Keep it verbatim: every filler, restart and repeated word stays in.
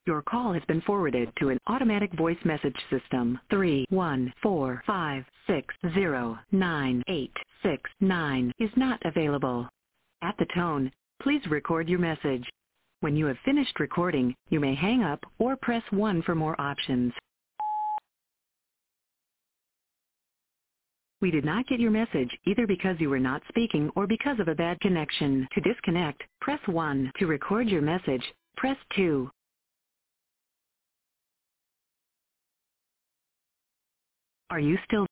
Your call has been forwarded to an automatic voice message system. three one four five six zero nine eight six nine is not available. At the tone, please record your message. When you have finished recording, you may hang up or press one for more options. We did not get your message either because you were not speaking or because of a bad connection. To disconnect, press one. To record your message, press two. Are you still